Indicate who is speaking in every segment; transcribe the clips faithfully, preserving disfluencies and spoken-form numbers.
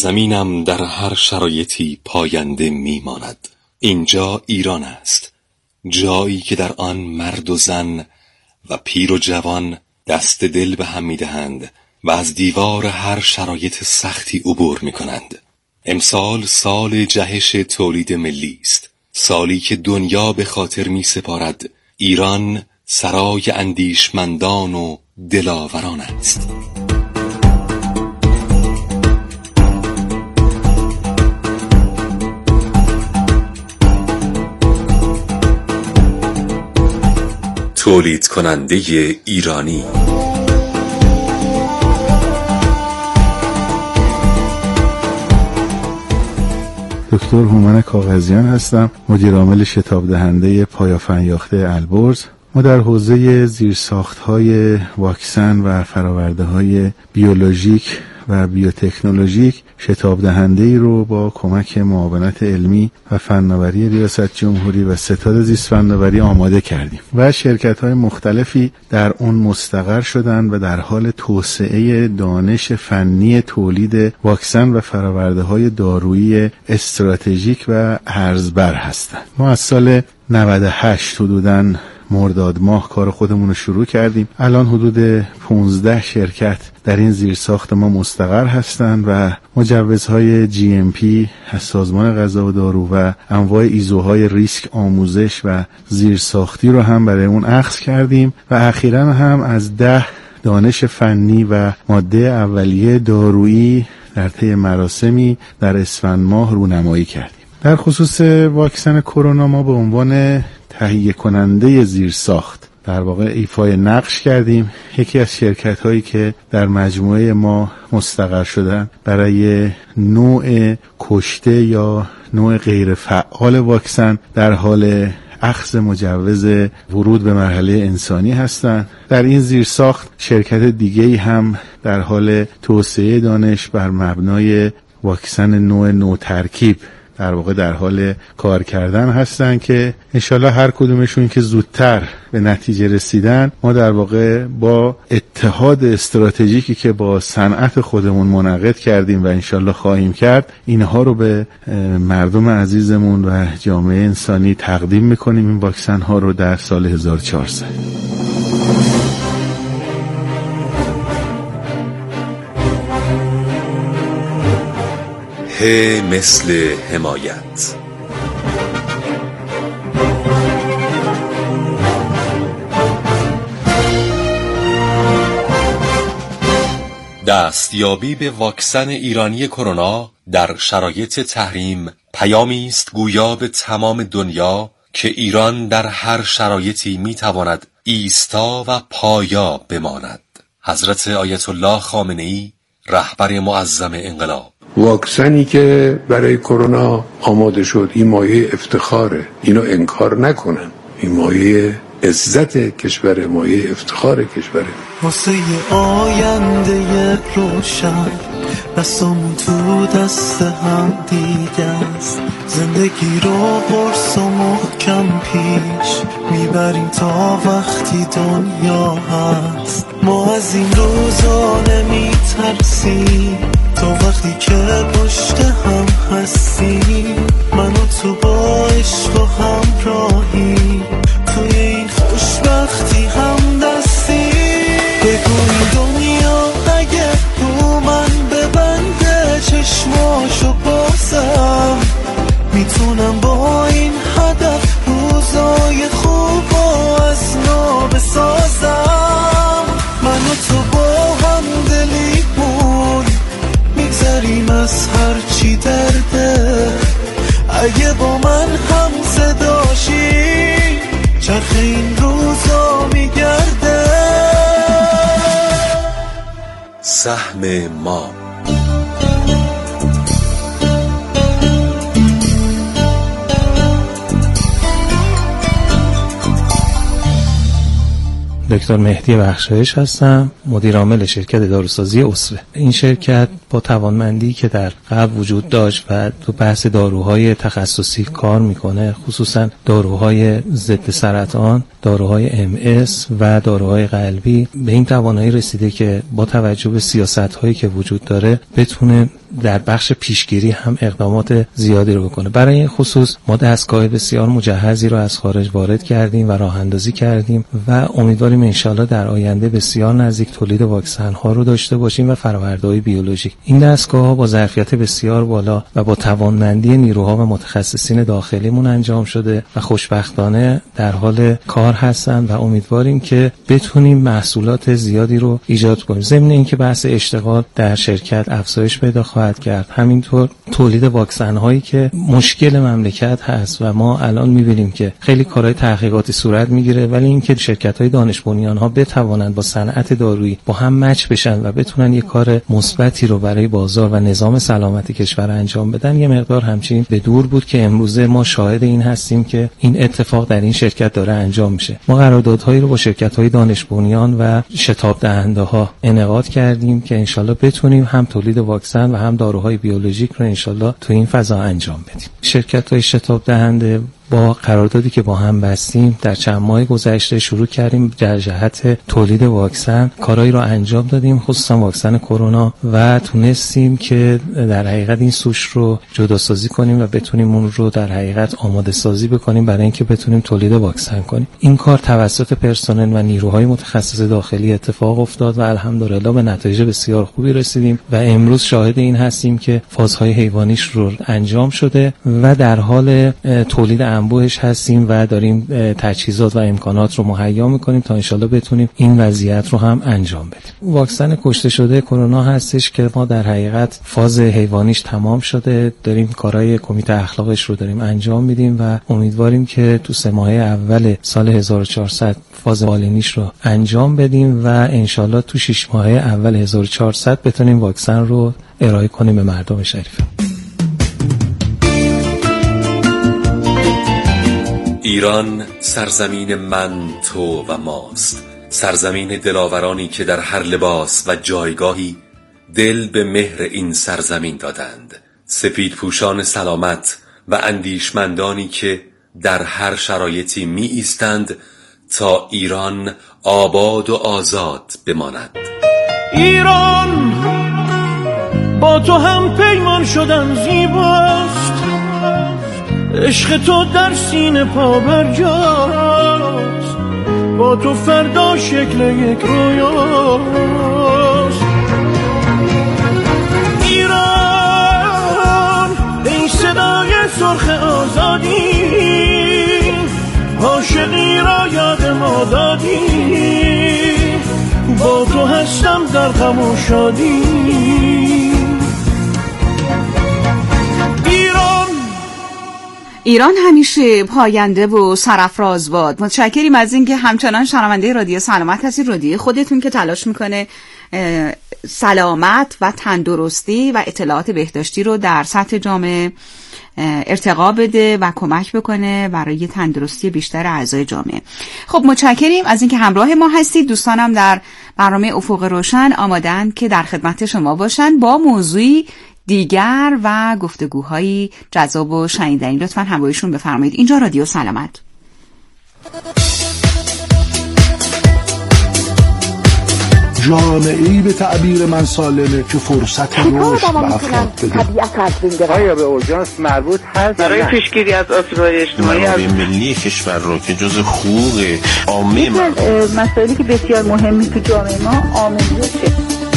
Speaker 1: سرزمینم در هر شرایطی پاینده میماند. اینجا ایران است، جایی که در آن مرد و زن و پیر و جوان دست دل به هم میدهند و از دیوار هر شرایط سختی عبور میکنند. امسال سال جهش تولید ملی است، سالی که دنیا به خاطر می سپارد ایران سرای اندیشمندان و دلاوران است. تولید کننده ایرانی.
Speaker 2: دکتر هومن کاغذیان هستم، مدیر عامل شتاب دهنده پایافن یاخته البرز. ما در حوزه زیرساخت‌های واکسن و فرآورده‌های بیولوژیک و بیوتکنولوژیک شتاب دهنده‌ای رو با کمک معاونت علمی و فناوری ریاست جمهوری و ستاد زیست فناوری آماده کردیم و شرکت‌های مختلفی در اون مستقر شدن و در حال توسعه دانش فنی تولید واکسن و فرآورده‌های دارویی استراتژیک و ارزبر هستند. ما از سال نود و هشت حدوداً مرداد ماه کار خودمون رو شروع کردیم. الان حدود پانزده شرکت در این زیرساخت ما مستقر هستند و مجوزهای جی ام پی از سازمان غذا و دارو و انواع ایزوهای ریسک آموزش و زیرساختی رو هم برای اون اخذ کردیم و اخیراً هم از ده دانش فنی و ماده اولیه دارویی در طی مراسمی در اسفند ماه رونمایی کردیم. در خصوص واکسن کرونا ما به عنوان تهیه کننده زیرساخت در واقع ایفای نقش کردیم. یکی از شرکت هایی که در مجموعه ما مستقر شدن برای نوع کشته یا نوع غیر فعال واکسن در حال اخذ مجوز ورود به مرحله انسانی هستند. در این زیرساخت شرکت دیگه‌ای هم در حال توسعه دانش بر مبنای واکسن نوع نوترکیب در واقع در حال کار کردن هستن که انشالله هر کدومشون که زودتر به نتیجه رسیدن ما در واقع با اتحاد استراتژیکی که با صنعت خودمون منعقد کردیم و انشالله خواهیم کرد اینها رو به مردم عزیزمون و جامعه انسانی تقدیم میکنیم. این واکسن ها رو در سال هزار و چهارصد.
Speaker 1: ه مثل حمایت. دستیابی به واکسن ایرانی کرونا در شرایط تحریم پیامی است گویا به تمام دنیا که ایران در هر شرایطی میتواند ایستا و پایا بماند. حضرت آیت الله خامنه‌ای رهبر معظم انقلاب:
Speaker 3: واکسنی که برای کرونا آماده شد این مایه افتخاره، اینو انکار نکنن، این مایه عزت کشور، مایه افتخار کشوره.
Speaker 4: واسه آینده روشن دستمون تو دست هم دیگه است، زندگی رو قرص و محکم پیش میبریم تا وقتی دنیا هست. ما از این روزا نمیترسیم تا وقتی که پشت هم هستیم. من و تو با عشق و همراهی توی این خوشبختی هم دستی. بگو این دنیا اگه رو من ببنده چشماشو بازم میتونم با این هدف روزای خوب و از نو بسازم. من و تو با هم دلیمون میگذریم از هر چی درده. اگه با من هم صداشی چرخ این روزا میگرده.
Speaker 1: سهم ما.
Speaker 5: دکتر مهدی بخشایش هستم، مدیر عامل شرکت داروسازی اسوه. این شرکت با توانمندی که در قبل وجود داشت و تو بحث داروهای تخصصی کار میکنه، خصوصا داروهای ضد سرطان، داروهای ام اس و داروهای قلبی، به این توانایی رسیده که با توجه به سیاست‌هایی که وجود داره بتونه در بخش پیشگیری هم اقدامات زیادی رو بکنه. برای این خصوص ما دستگاه بسیار مجهزی رو از خارج وارد کردیم و راه اندازی کردیم و امیدواریم انشالله در آینده بسیار نزدیک تولید واکسن ها رو داشته باشیم و فرآورده‌های بیولوژیک. این دستگاه ها با ظرفیت بسیار بالا و با توانمندی نیروها و متخصصین داخلیمون انجام شده و خوشبختانه در حال کار هستن و امیدواریم که بتونیم محصولات زیادی رو ایجاد کنیم. ضمن اینکه بحث اشتغال در شرکت افزایش پیدا خواهد کرد، همینطور تولید واکسن هایی که مشکل مملکت هست و ما الان می‌بینیم که خیلی کارهای تحقیقاتی صورت میگیره، ولی اینکه شرکت‌های دانش بنیان ها بتوانند با صنعت دارویی با هم مچ بشن و بتونن یک کار مثبتی رو برای بازار و نظام سلامتی کشور انجام بدن، یه مقدار همچین به دور بود که امروزه ما شاهد این هستیم که این اتفاق در این شرکت داره انجام میشه. ما قراردادهایی رو با شرکت‌های دانش بنیان و شتاب دهنده‌ها انعقاد کردیم که انشالله بتونیم هم تولید واکسن و هم داروهای بیولوژیک رو انشالله تو این فضا انجام بدیم. شرکت‌های شتاب دهنده با قراردادی که با هم بستیم در چند ماه گذشته شروع کردیم در جهت تولید واکسن، کارهایی رو انجام دادیم، خصوصا واکسن کرونا، و تونستیم که در حقیقت این سوش رو جداسازی کنیم و بتونیم اون رو در حقیقت آماده سازی بکنیم برای اینکه بتونیم تولید واکسن کنیم. این کار توسط پرسنل و نیروهای متخصص داخلی اتفاق افتاد و الحمدلله به نتایج بسیار خوبی رسیدیم و امروز شاهد این هستیم که فازهای حیوانیش رو انجام شده و در حال تولید انبوهش هستیم و داریم تجهیزات و امکانات رو مهیا میکنیم تا انشالله بتونیم این وضعیت رو هم انجام بدیم. واکسن کشته شده کرونا هستش که ما در حقیقت فاز حیوانیش تمام شده، داریم کارهای کمیته اخلاقش رو داریم انجام میدیم و امیدواریم که تو سه ماهه اول سال هزار و چهارصد فاز بالینیش رو انجام بدیم و انشالله تو شش ماهه اول هزار و چهارصد بتونیم واکسن رو ارائه کنیم به مردم شریف.
Speaker 1: ایران سرزمین من، تو و ماست، سرزمین دلاورانی که در هر لباس و جایگاهی دل به مهر این سرزمین دادند، سفید پوشان سلامت و اندیشمندانی که در هر شرایطی می ایستند تا ایران آباد و آزاد بماند.
Speaker 6: ایران با تو هم پیمان شدم زیباست، عشق تو در سینه پا برجاست، با تو فردا شکل یک رویاست. ایران ای صدای سرخ آزادی، عاشقی را یاد ما دادی، با تو هستم در غم و شادی.
Speaker 7: ایران همیشه پاینده و سرافراز باد. متشکریم از اینکه همچنان شنونده رادیو سلامت هستید. رادیو خودتون که تلاش میکنه سلامت و تندرستی و اطلاعات بهداشتی رو در سطح جامعه ارتقا بده و کمک بکنه برای تندرستی بیشتر اعضای جامعه. خب متشکریم از اینکه همراه ما هستید. دوستانم در برنامه افق روشن آمادن که در خدمت شما باشن با موضوعی دیگر و گفتگوهایی جذاب و شنیدنی. لطفاً همراهیشون بفرمایید. اینجا رادیو سلامت.
Speaker 8: جامعه‌ای به تعبیر من سالمه که فرصت رشد و افراد بده.
Speaker 9: آیا به اورژانس مربوط هست برای پیشگیری از آسیب‌های اجتماعی؟
Speaker 10: منابع ملی کشور رو که جز حقوق عامه
Speaker 11: من مسائلی که بسیار مهمی تو جامعه ما آموزشه.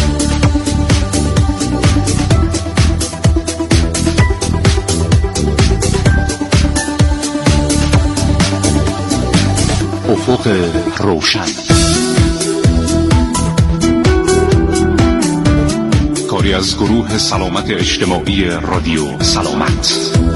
Speaker 10: افق روشن، کاری از گروه سلامت اجتماعی رادیو سلامت.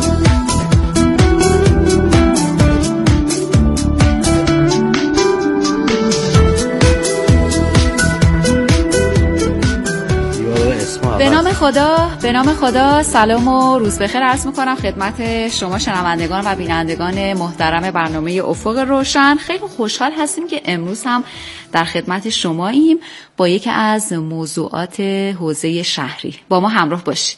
Speaker 12: به نام خدا به نام خدا سلام و روز بخیر عرض میکنم خدمت شما شنوندگان و بینندگان محترم برنامه افق روشن. خیلی خوشحال هستیم که امروز هم در خدمت شماییم با یکی از موضوعات حوزه شهری. با ما همراه باشید.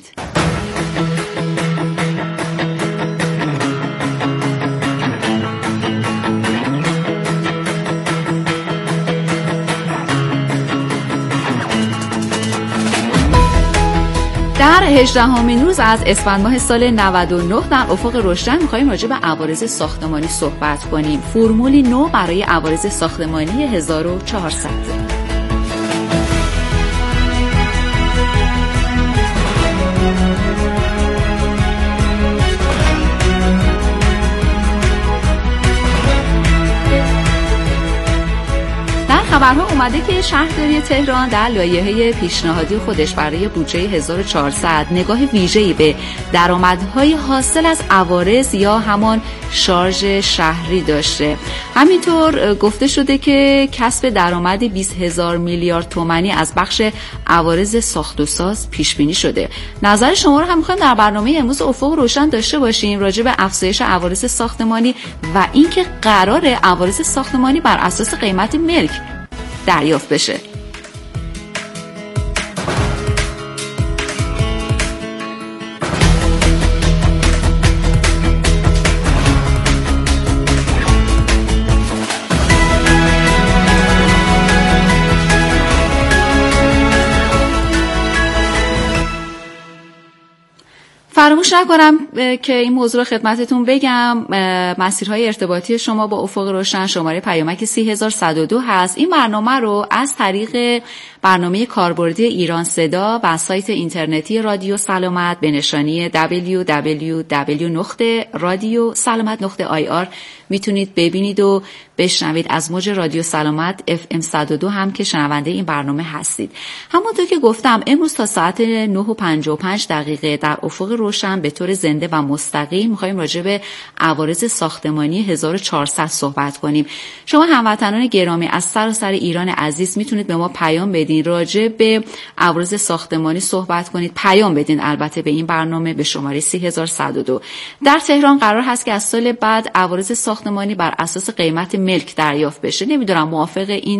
Speaker 12: در هجدهمین روز از اسفند ماه سال نود و نه در افق روشن می‌خوایم راجع به عوارض ساختمانی صحبت کنیم. فرمولی نو برای عوارض ساختمانی هزار و چهارصد. خبرها اومده که شهرداری تهران در لایحه پیشنهادی خودش برای بودجه هزار و چهارصد نگاه ویژه‌ای به درآمدهای حاصل از عوارض یا همان شارژ شهری داشته. همینطور گفته شده که کسب درآمد بیست هزار میلیارد تومانی از بخش عوارض ساخت و ساز پیش بینی شده. نظر شما رو هم می‌خوایم در برنامه امروز افق روشن داشته باشیم راجع به افزایش عوارض ساختمانی و اینکه قرار عوارض ساختمانی بر اساس قیمت ملک دریافت بشه. فراموش نکنم که این موضوع رو خدمتتون بگم. مسیرهای ارتباطی شما با افق روشن شماره پیامک سی هزار و صد و دو هست. این برنامه رو از طریق برنامه کاربردی ایران صدا و سایت اینترنتی رادیو سلامت به نشانی دبلیو دبلیو دبلیو نقطه رادیو سلامت نقطه آی آر میتونید ببینید و بشنوید. از موج رادیو سلامت اف ام صد و دو هم که شنونده این برنامه هستید. همونطور که گفتم امروز تا ساعت نه و پنجاه و پنج دقیقه در افق روشن به طور زنده و مستقیم می‌خوایم راجع به عوارض ساختمانی هزار و چهارصد صحبت کنیم. شما هموطنان گرامی از سراسر ایران عزیز میتونید به ما پیام بدین، راجع به عوارض ساختمانی صحبت کنید. پیام بدین البته به این برنامه به شماره سی هزار و صد و دو. در تهران قرار هست که از سال بعد عوارض ساختمانی بر اساس قیمت ملک دریافت بشه. نمیدونم موافق این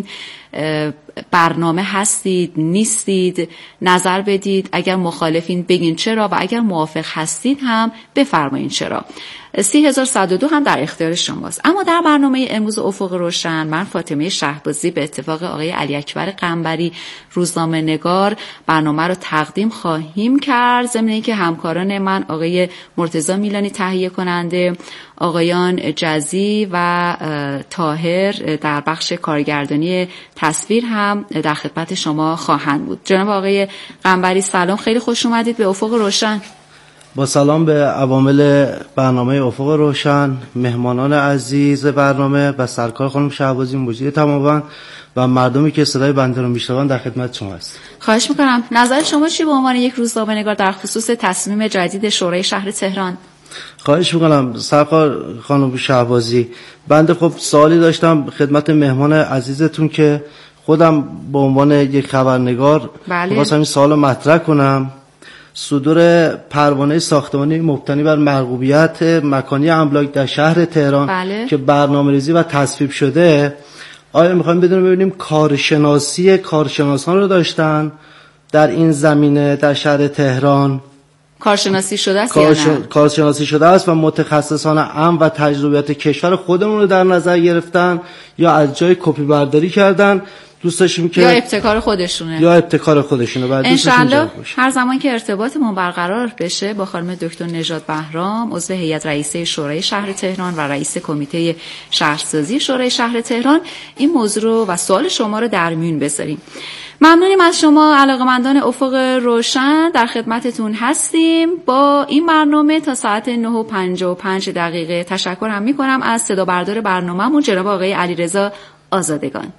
Speaker 12: برنامه هستید نیستید؟ نظر بدید. اگر مخالفین بگین چرا و اگر موافق هستید هم بفرمایید چرا. سی هزار و صد و دو هم در اختیار شماست. اما در برنامه امروز افق روشن من فاطمه شهبازی به اتفاق آقای علی اکبر قنبری روزنامه نگار برنامه رو تقدیم خواهیم کرد، ضمن اینکه همکاران من آقای مرتضی میلانی تهیه کننده، آقایان جزی و طاهر در بخش کارگردانی تصویر هم در خدمت شما خواهند بود. جناب آقای قنبری سلام، خیلی خوش اومدید به افق روشن.
Speaker 13: با سلام به عوامل برنامه افق روشن، مهمانان عزیز برنامه و سرکار خانم شهبازی مجری تماما و مردمی که صدای بنده رو میشنون در خدمت شما است.
Speaker 12: خواهش میکنم. نظر شما چی به عنوان یک روزنامه‌نگار در خصوص تصمیم جدید شورای شهر تهران؟
Speaker 13: خواهش میکنم سرکار خانم شهبازی. بنده خب سوالی داشتم خدمت مهمان عزیزتون که خودم به عنوان یک خبرنگار خواستم این سوالو مطرح کنم. صدور پروانه ساختمانی مبتنی بر مرغوبیت مکانی املاک در شهر تهران
Speaker 12: بله.
Speaker 13: که برنامه‌ریزی و تصویب شده، آیا میخوایم بدونیم ببینیم کارشناسی کارشناسان رو داشتن در این زمینه در شهر تهران؟
Speaker 12: کارشناسی شده است
Speaker 13: کارش...
Speaker 12: یا نه؟
Speaker 13: کارشناسی شده است و متخصصان امن و تجربیات کشور خودمون رو در نظر گرفتن یا از جای کپی برداری کردن؟ دوست داشتیم که
Speaker 12: یا ابتکار خودشونه
Speaker 13: یا ابتکار خودشونه. بعد
Speaker 12: انشالله هر زمان که ارتباطمون برقرار بشه با خانم دکتر نژاد بهرام عضو هیئت رئیسه شورای شهر تهران و رئیس کمیته شهرسازی شورای شهر تهران این موضوع رو و سوال شما رو در میون بذاریم. ممنونیم از شما علاقه‌مندان افق روشن، در خدمتتون هستیم با این برنامه تا ساعت نه و پنجاه و پنج دقیقه. تشکر هم میکنم از صدا بردار برنامه‌مون جناب آقای علیرضا آزادگان.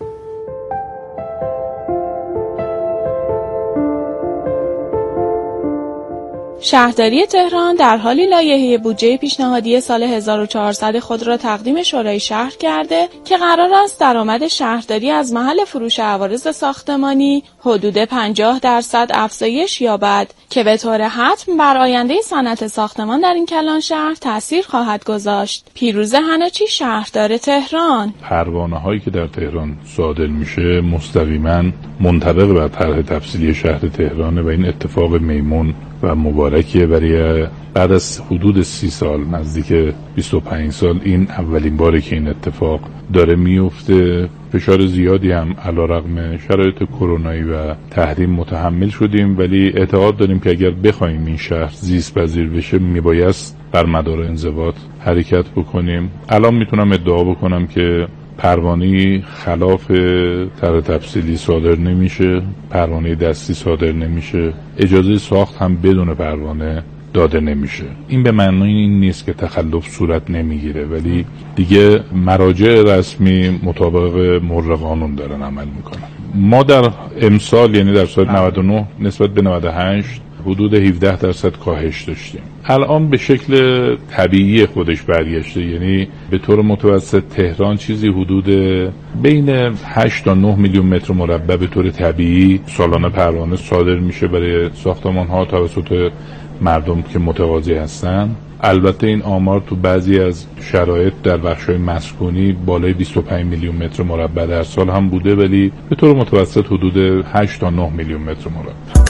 Speaker 14: شهرداری تهران در حالی لایحه بودجه پیشنهادی سال هزار و چهارصد خود را تقدیم شورای شهر کرده که قرار است درآمد شهرداری از محل فروش عوارض ساختمانی حدود پنجاه درصد افزایش یابد که به طور حتم بر آینده صنعت ساختمان در این کلان شهر تأثیر خواهد گذاشت. پیروز حناچی، شهردار تهران:
Speaker 15: پروانه هایی که در تهران صادر میشه مستقیما منطبق بر طرح تفصیلی شهر تهران و این اتفاق میمون و مبارکیه برای بعد از حدود سی سال، نزدیک بیست و پنج سال، این اولین باره که این اتفاق داره میفته. فشار زیادی هم علیرغم شرایط کرونایی و تحریم متحمل شدیم، ولی اعتقاد داریم که اگر بخوایم این شهر زیست پذیر بشه میبایست بر مدار انضباط حرکت بکنیم. الان میتونم ادعا بکنم که پروانه خلاف طرح تفصیلی صادر نمیشه، پروانه دستی صادر نمیشه، اجازه ساخت هم بدون پروانه داده نمیشه. این به معنی این نیست که تخلف صورت نمیگیره، ولی دیگه مراجع رسمی مطابق مر قانون دارن عمل میکنن. ما در امسال، یعنی در سال نود و نه نسبت به نود و هشت، حدود هفده درصد کاهش داشتیم. الان به شکل طبیعی خودش برگشته، یعنی به طور متوسط تهران چیزی حدود بین هشت تا نه میلیون متر مربع به طور طبیعی سالانه پروانه صادر میشه برای ساختمان ها توسط مردم که متقاضی هستن. البته این آمار تو بعضی از شرایط در بخش‌های مسکونی بالای بیست و پنج میلیون متر مربع در سال هم بوده، ولی به طور متوسط حدود هشت تا نه میلیون متر مربع.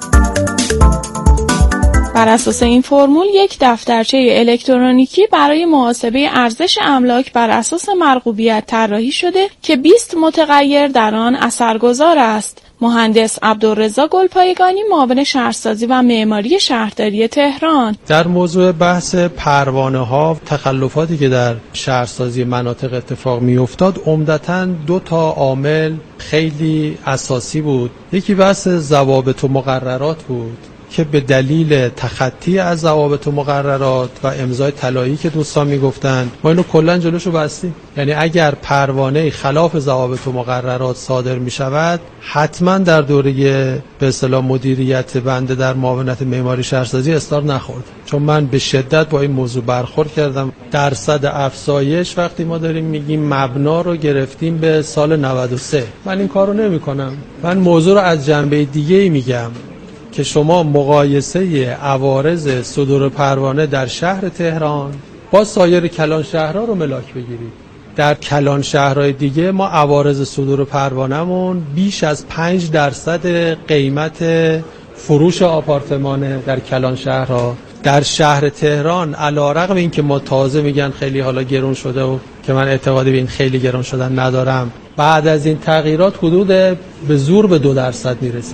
Speaker 14: بر اساس این فرمول یک دفترچه الکترونیکی برای محاسبه ارزش املاک بر اساس مرغوبیت طراحی شده که بیست متغیر در آن اثرگذار است. مهندس عبدالرضا گلپایگانی، معاون شهرسازی و معماری شهرداری تهران:
Speaker 16: در موضوع بحث پروانه ها، تخلفاتی که در شهرسازی مناطق اتفاق می افتاد، عمدتاً دو تا عامل خیلی اساسی بود. یکی بحث ضوابط و مقررات بود که به دلیل تخطی از ضوابط و مقررات و امضای طلایی که دوستان میگفتن، ما اینو کلا جلوشو بستیم. یعنی اگر پروانه خلاف ضوابط و مقررات صادر می شود، حتما در دوره به اصطلاح مدیریت بنده در معاونت معماری شهرسازی اصدار نخورد. چون من به شدت با این موضوع برخورد کردم. درصد افزایش وقتی ما داریم میگیم مبنا رو گرفتیم به سال نود و سه، من این کارو نمی‌کنم. من موضوع رو از جنبه دیگه‌ای میگم که شما مقایسه عوارض صدور پروانه در شهر تهران با سایر کلان شهرها رو ملاک بگیرید. در کلان شهرهای دیگه ما عوارض صدور پروانه‌مون بیش از پنج درصد قیمت فروش آپارتمانه در کلان شهرها. در شهر تهران علیرغم این که ما تازه میگن خیلی حالا گرون شده و که من اعتقادی به این خیلی گرون شدن ندارم، بعد از این تغییرات حدود به زور به دو درصد میرسه.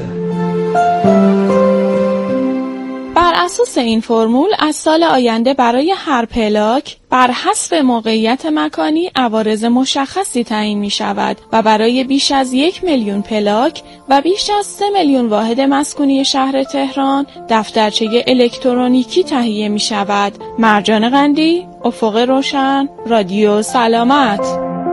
Speaker 14: بر اساس این فرمول از سال آینده برای هر پلاک بر حسب موقعیت مکانی عوارض مشخصی تعیین می شود و برای بیش از یک میلیون پلاک و بیش از سه میلیون واحد مسکونی شهر تهران دفترچه الکترونیکی تهیه می شود. مرجان قندی، افق روشن، رادیو سلامت.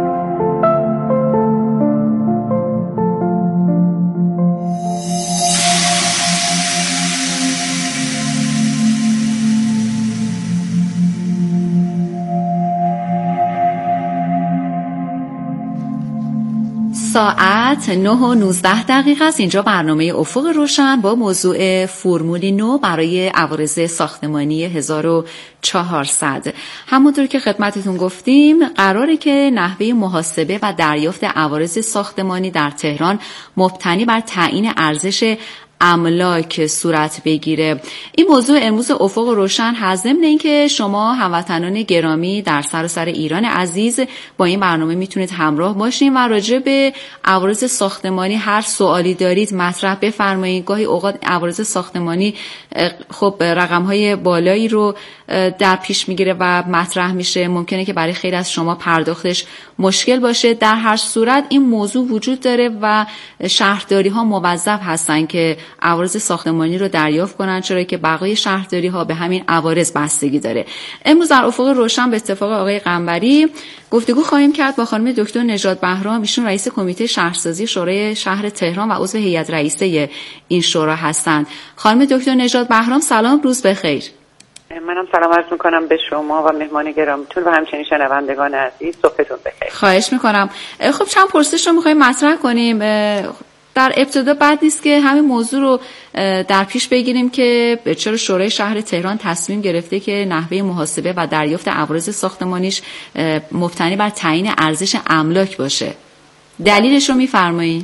Speaker 12: ساعت نه و نوزده دقیقه است. اینجا برنامه افق روشن با موضوع فرمول نو برای عوارض ساختمانی هزار و چهارصد. همونطور که خدمتتون گفتیم قراره که نحوه محاسبه و دریافت عوارض ساختمانی در تهران مبتنی بر تعیین ارزش املاک صورت بگیره. این موضوع امروز افق روشن هست. ضمن اینکه شما هموطنان گرامی در سراسر ایران عزیز با این برنامه میتونید همراه باشین و راجع به عوارض ساختمانی هر سوالی دارید مطرح بفرمایید. گاهی اوقات عوارض ساختمانی خب رقم‌های بالایی رو در پیش میگیره و مطرح میشه. ممکنه که برای خیلی از شما پرداختش مشکل باشه. در هر صورت این موضوع وجود داره و شهرداری ها موظف هستن که عوارض ساختمانی رو دریافت کنن، چرا که بقیه شهرداری ها به همین عوارض بستگی داره. امروز در افق روشن به اتفاق آقای قنبری گفتگو خواهیم کرد با خانم دکتر نژاد بهرام. ایشون رئیس کمیته شهرسازی شورای شهر تهران و عضو هیئت رئیسه این شورا هستند. خانم دکتر نژاد بهرام سلام، روز بخیر.
Speaker 9: منم سلام عرض میکنم به شما و مهمان گرامیتون و همچنین شنوندگان عزیز. صبحتون بخیر.
Speaker 12: خواهش میکنم. خب چند پرسش رو میخوایم مطرح کنیم. در ابتدا بد نیست که همین موضوع رو در پیش بگیریم که چرا شورای شهر تهران تصمیم گرفته که نحوه محاسبه و دریافت عوارض ساختمانیش مبتنی بر تعیین ارزش املاک باشه. دلیلش رو میفرمایید؟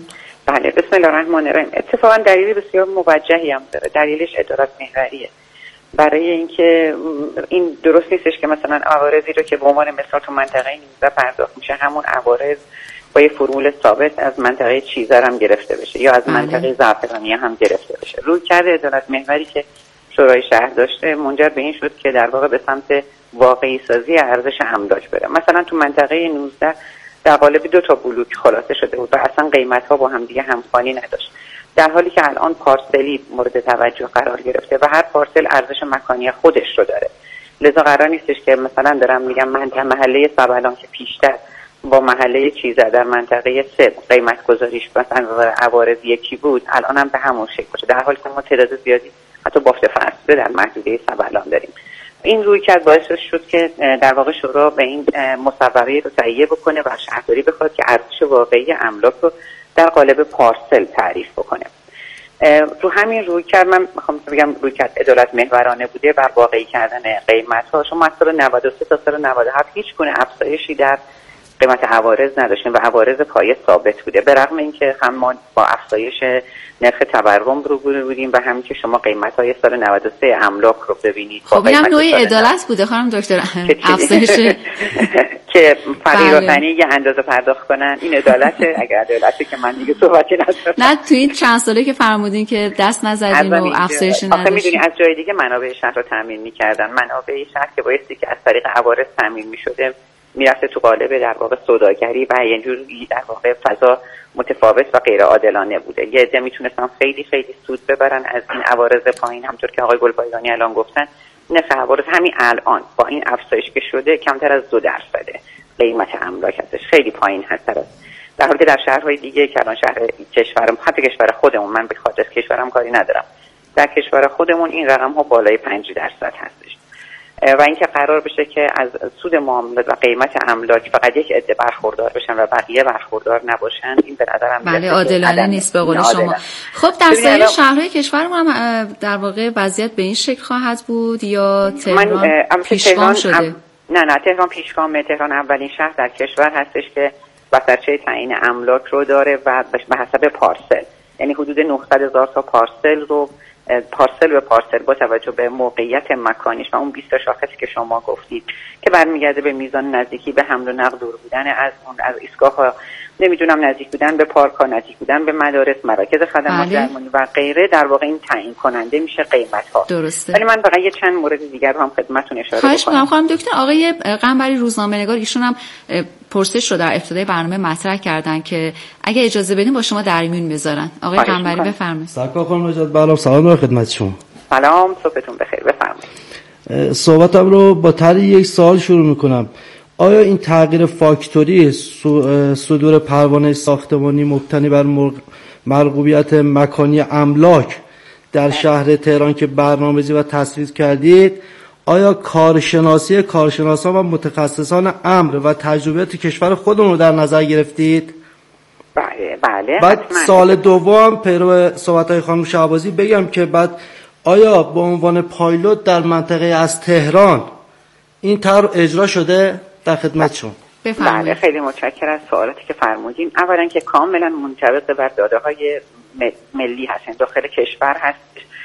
Speaker 9: بله، بسم الله الرحمن الرحیم. اتفاقا دلیل بسیار موجهی هم داره. دلیلش عدالت محوریه. برای اینکه این درست نیستش که مثلا عوارضی رو که به عنوان مثال تو منطقه نوزده پرداخت میشه همون عوارض با یه فرمول ثابت از منطقه چیزر هم گرفته بشه یا از بله. منطقه زعفرانیه هم گرفته بشه. روی کرده عدالت محوری که شورای شهر داشته منجر به این شد که در واقع به سمت واقعی سازی ارزش املاک بره. مثلا تو منطقه نوزده در قالب دو تا بلوک خلاصه شده بود و اصلا قیمت‌ها با هم دیگه همخوانی نداشت، در حالی که الان پارسلی مورد توجه قرار گرفته و هر پارسل ارزش مکانی خودش رو داره. لذا قرار نیستش که مثلا دارم میگم منطقه محله سبلان که پیشتر با محله چیزه در منطقه سه قیمت گذاریش مثلا عوارض یکی بود الان هم به همون شکل باشه، در حالی که ما تعداد زیادی حتی بافت فرسوده در محدوده سبلان داریم. این روی کرد باعث شد که در واقع شورا به این مصوبه رو تهیه بکنه و شهرداری بخواد که ارزش واقعی املاک رو در قالب پارسل تعریف بکنه. رو همین روی کرد من میخوام بگم روی کرد عدالت محورانه بوده بر واقعی کردن قیمت ها. شما از سال نود و سه تا سال نود و هفت هیچ گونه افزایشی در قیمت عوارض نداشتیم و عوارض پایه ثابت بوده، به رغم اینکه هم ما با افزایش نرخ تورم رو بودیم و همین که شما قیمت های سال نود و سه املاک رو ببینید.
Speaker 12: خب اینم نوعی عدالت بوده خانم دکتر، افزایش
Speaker 9: که فقیرانی یه اندازه پرداخت کنن، این عدالته؟ اگر عدالته که من دیگه صحبتی ندارم.
Speaker 12: نه تو این چند ساله که فرمودین که دست نزدیم و افزایش نداشتیم.
Speaker 9: آخه میدونی از جای دیگه منابع شهر رو تامین می‌کردن. منابع شهر که بایستی که از طریق عوارض تامین می‌شده میرفته تو قالب در واقع سوداگری و یه جوری در واقع فضا متفاوت و غیر عادلانه بوده. یه عده میتونستن خیلی خیلی سود ببرن از این عوارض پایین، همونطور که آقای گلپایگانی الان گفتن نرخ عوارض همین الان با این افزایش که شده کمتر از دو درصده قیمت املاک ازش، خیلی پایین هست. در حالی که در شهرهای دیگه که الان شهر کشورم حتی کشور خودمون، من به خاطر کشورم کاری ندارم، در کشور خودمون این رقم ها بالای پنج درصد هستش و اینکه قرار بشه که از سود معاملات و قیمت املاک فقط یک عده برخوردار بشن و بقیه برخوردار نباشن، این به نظرم
Speaker 12: بله عادلانه نیست به قول شما. خب در سایر شهرهای کشورمون هم در واقع وضعیت به این شکل خواهد بود یا تهران پیشگام شده؟ ام...
Speaker 9: نه نه تهران پیشگامه. تهران اولین شهر در کشور هستش که وسرچه تعیین املاک رو داره و به حسب پارسل، یعنی حدود نهصد هزار تا پارسل رو پارسل به پارسل با توجه به موقعیت مکانیش و اون بیست تا شاخصی که شما گفتید که برمیگرده به میزان نزدیکی به حمل و نقل، دور بودن از اون از ایستگاه ها، نمیدونم نزدیک بودن به پارک ها، نزدیک بودن به مدارس، مراکز خدمات درمانی و غیره، در واقع این تعیین کننده میشه قیمت ها.
Speaker 12: درسته.
Speaker 9: ولی من فقط یه چند مورد دیگر رو هم خدمتتون اشاره بکنم.
Speaker 12: خواهش می‌کنم خانم دکتر. آقای قنبری روزنامه‌نگار ایشون هم پرسش رو در ابتدای برنامه مطرح کردن که اگه اجازه بدین با شما در میون بذارن. آقای قنبری بفرمایید.
Speaker 13: سرکار خانم نجات بله سلام دارم خدمت شما.
Speaker 9: سلام، صبحتون بخیر، بفرمایید.
Speaker 13: صحبتم رو با طرح یک سوال شروع میکنم. آیا این تغییر فاکتوری صدور پروانه ساختمانی مبتنی بر مرغوبیت مکانی املاک در شهر تهران که برنامه‌ریزی و تصویب کردید، آیا کارشناسی کارشناسان و متخصصان امر و تجربیات کشور خودمون رو در نظر گرفتید؟
Speaker 9: بله بله.
Speaker 13: بعد سال دوم پیرو صحبت‌های خانم شهبازی بگم که بعد آیا به عنوان پایلوت در منطقه از تهران این طرح اجرا شده؟ در خدمت شما.
Speaker 9: بله خیلی متشکرم از سوالاتی که فرمودین. اولا که کاملا منطبق بر داده‌های ملی هستن، داخل کشور هست.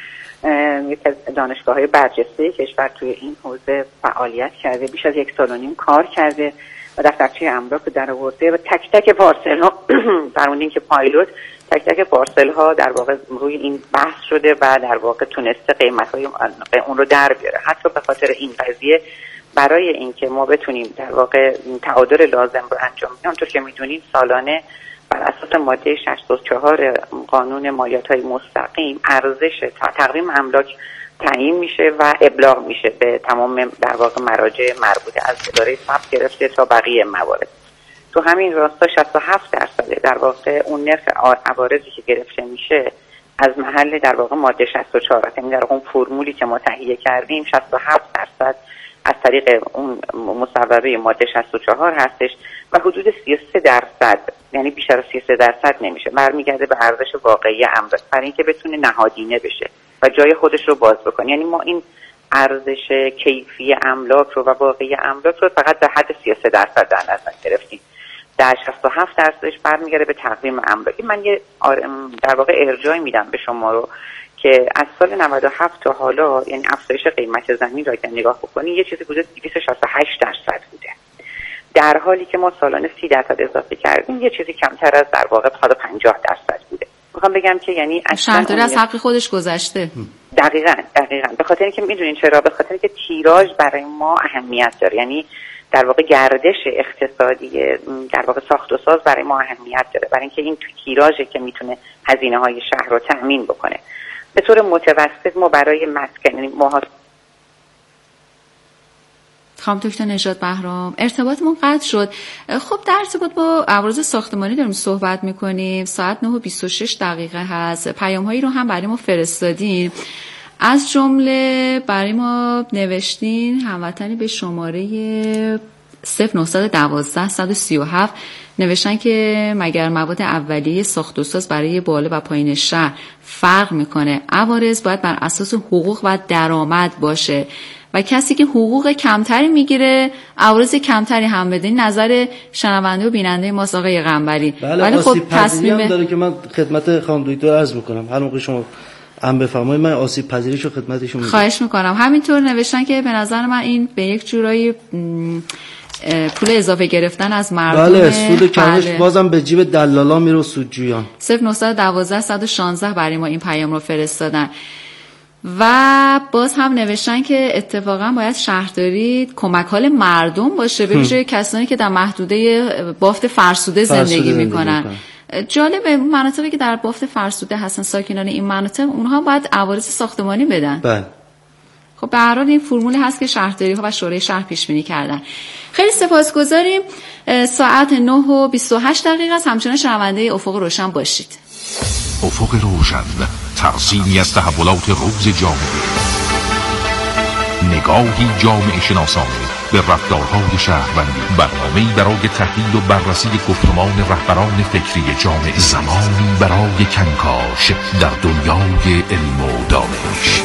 Speaker 9: یکی از دانشگاه‌های برجسته کشور توی این حوزه فعالیت کرده، بیش از یک سال و نیم کار کرده و دفترچه املاک رو درآورده و تک تک پارسل‌ها فرمودین که پایلوت تک تک پارسل‌ها در واقع روی این بحث شده و در واقع تونسته قیمت‌های اون رو در بیاره. حتی به خاطر این قضیه برای اینکه ما بتونیم در واقع تعادل لازم رو انجام بدیم، همونطور که می‌دونید سالانه بر اساس ماده شصت و چهار قانون مالیات‌های مستقیم ارزش تقویم املاک تعیین میشه و ابلاغ میشه به تمام در واقع مراجع مربوطه از اداره ثبت گرفته تا بقیه موارد. تو همین راستا شصت و هفت درصد در واقع اون نرخ عوارضی که گرفته میشه از محل در واقع ماده شصت و چهار، یعنی در اون فرمولی که ما تهیه کردیم شصت و هفت درصد از طریق اون مصوبه ماده شصت و چهار هستش و حدود سی و سه درصد، یعنی بیشتر از سی و سه درصد نمیشه، برمیگرده به ارزش واقعی املاک برای اینکه بتونه نهادینه بشه و جای خودش رو باز بکنه. یعنی ما این ارزش کیفی املاک رو و واقعی املاک رو فقط در حد سی و سه درصد در نظر گرفتیم در شصت و هفت درصدش برمیگرده به تقویم املاکی. من یه در واقع ارجاعی میدم به شما رو که از سال نود و هفت تا حالا، یعنی افزایش قیمت زمین را که نگاه بکنید یه چیزی حدود دویست و شصت و هشت درصد بوده، در حالی که ما سالانه سی درصد اضافه کردیم، یه چیزی کمتر از در واقع صد و پنجاه درصد بوده. میخوام بگم که یعنی
Speaker 12: شهرداری از حق خودش گذشته.
Speaker 9: دقیقاً دقیقاً به خاطر اینکه میدونین چرا؟ به خاطر اینکه تیراژ برای ما اهمیت داره، یعنی در واقع گردش اقتصادی در واقع ساخت و ساز برای ما اهمیت داره، برای اینکه این تیراژه که میتونه هزینه‌های شهر رو تأمین بکنه. به طور متوسط ما برای مسکن، یعنی ما
Speaker 12: خانم دکتر نژاد بهرام ارتباطمون قطع شد. خب در ارتباط با عوارض ساختمانی داریم صحبت میکنیم. ساعت نه و بیست و شش دقیقه هست. پیام‌هایی رو هم برای ما فرستادین، از جمله برای ما نوشتین هموطنی به شماره صفر نه یک دو صد و سی و هفت نوشتن که مگر مواد اولیه ساخت و ساز برای بالا و پایین شهر فرق میکنه؟ عوارض باید بر اساس حقوق و درآمد باشه و کسی که حقوق کمتری میگیره عوارض کمتری هم بده. این نظر شنونده و بیننده ماست آقای قنبری.
Speaker 13: بله، ولی خب تصمیم داره که من خدمت خانم دکتر عرض میکنم هر موقع شما هم بفرمایید من آسیب پذیریشو خدمتشون میگم.
Speaker 12: خواهش میکنم. همینطور نوشتن که به نظر من این به یک جورایی پول اضافه گرفتن از مردم.
Speaker 13: بله، سود کمش بله. بازم به جیب دلالا میره و سودجویان.
Speaker 12: صفر نه یک دو صد و شانزده برای ما این پیام رو فرستادن و باز هم نوشتن که اتفاقا باید شهرداری کمک حال مردم باشه به ویژه کسانی که در محدوده بافت فرسوده زندگی میکنن. جالبه مناطقی که در بافت فرسوده هستن ساکنان این مناطق اونها باید عوارض ساختمانی بدن.
Speaker 13: بله.
Speaker 12: خب به هر حال این فرمول هست که شهرداری ها و شورای شهر پیش بینی کردن. خیلی سپاسگزاریم. ساعت نه و بیست و هشت دقیقه است. همچنان شنونده افق روشن باشید.
Speaker 10: افق روشن، ترسیمی از تحولات روز جامعه، نگاهی جامعه شناسانه به رفتارهای شهروندی، برنامه‌ای برای تحلیل و بررسی گفتمان رهبران فکری جامعه، زمانی برای کنکاش در دنیای علم و دانش.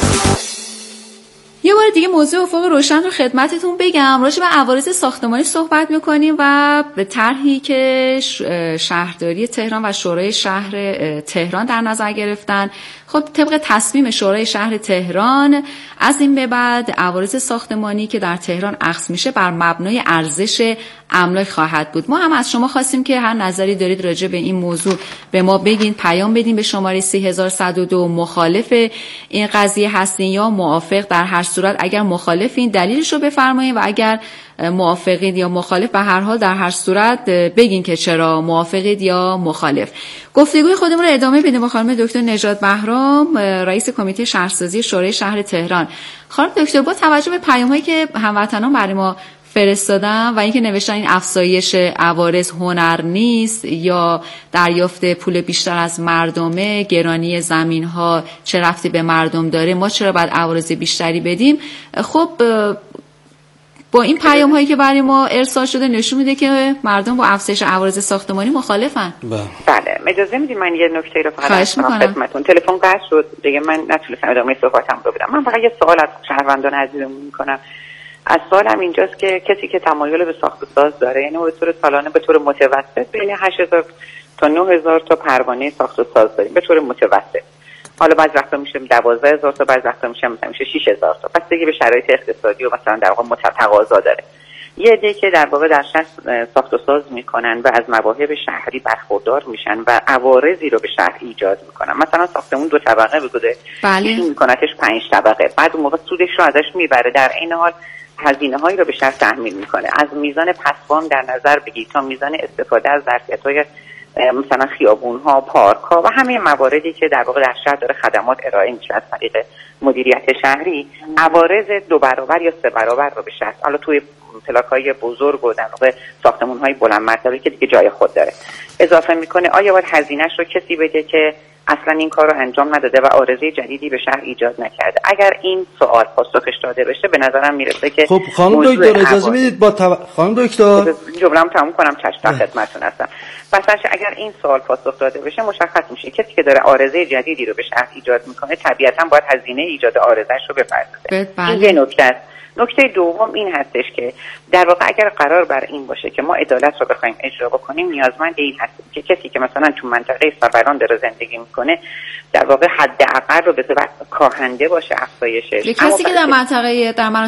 Speaker 12: یه بار دیگه موضوع افق روشن رو خدمتتون بگم. راجع به عوارض ساختمانی صحبت میکنیم و به طرحی که شهرداری تهران و شورای شهر تهران در نظر گرفتن. خب طبق تصمیم شورای شهر تهران از این به بعد عوارض ساختمانی که در تهران اخذ میشه بر مبنای ارزش املاک خواهد بود. ما هم از شما خواستیم که هر نظری دارید راجع به این موضوع به ما بگین، پیام بدین به شماره سه هزار و صد و دو. مخالف این قضیه هستین یا موافق؟ در هر صورت اگر مخالفین دلیلش رو بفرمایید و اگر موافقید یا مخالف به هر حال در هر صورت بگین که چرا موافقید یا مخالف. گفتگوی خودمون رو ادامه بدیم با خانم دکتر نژاد بهرام، رئیس کمیته شهرسازی شورای شهر تهران. خانم دکتر با توجه به پیام‌هایی که هموطنان برای ما فرستادن و اینکه نوشتن این افزایش عوارض هنر نیست یا دریافت پول بیشتر از مردمه، گرانی زمین‌ها چه ربطی به مردم داره، ما چرا باید عوارض بیشتری بدیم؟ خب با این پیام هایی که برای ما ارسال شده نشون میده که مردم با افزایش عوارض ساختمانی مخالفن.
Speaker 9: بله، اجازه میدید من یه نکته رو فقط خدمتتون. تلفن قطع شد دیگه، من نتونستم ادامه صحبتم رو بدم. من فقط یه سوال از شهروندان عزیزمون میکنم. از سوالم اینجاست که کسی که تمایل به ساخت و ساز داره، یعنی به طور سالانه به طور متوسط بین هشت هزار تا نه هزار تا پروانه ساخت و ساز داریم به طور متوسط. حالا بعضی وقتا میشه دوازده هزار تا، بعضی وقتا میشه مثلا میشه شش هزار تا. پس دیگه به شرایط اقتصادی و مثلا در واقع متقاضا داره. یه عده که در واقع در شهر ساخت و ساز میکنن و از مواهب شهری برخوردار میشن و عوارضی رو به شهر ایجاد میکنن. مثلا ساختمون دو طبقه بگذاره،
Speaker 12: بله،
Speaker 9: میکنتش پنج طبقه، بعد اون موقع سودش رو ازش میبره، در این حال هزینه هایی رو به شهر تحمیل میکنه. از میزان پسوان در نظر بگیرید تا میزان استفاده از ظرفیت‌های مثلا خیابون ها، پارک ها و همه مواردی که در واقع در شهر داره خدمات ارائه میشه از طریق مدیریت شهری، عوارض دو برابر یا سه برابر رو به شهر، حالا توی پلاک های بزرگ و در واقع ساختمون های بلند مرتبه که دیگه جای خود داره اضافه میکنه. آیا باید هزینه‌اش رو کسی بده که اصلا این کار رو انجام نداده و عارضه جدیدی به شهر ایجاد نکرده؟ اگر این سوال پاسخش داده بشه به نظرم میرسه که
Speaker 13: خب خانم دکتر اجازه میدید با تب... خانم دکتر
Speaker 9: جمله‌ام تموم کنم. چشم خدمتتون هستم. پس اگر این سوال پاسخ داده بشه مشخص میشه کسی که داره عارضه جدیدی رو به شهر ایجاد میکنه طبیعتا باید هزینه ایجاد عارضه‌اش رو بپردازه. این یه نکته است. نکته دوم این هستش که در واقع اگر قرار بر این باشه که ما عدالت رو بخوایم اجرا بکنیم، نیازمند این هستیم که کسی که مثلا تو منطقه سفران داره زندگی میکنه در واقع حداقل رو به کاهنده باشه افزایشش.
Speaker 12: کسی که در منطقه در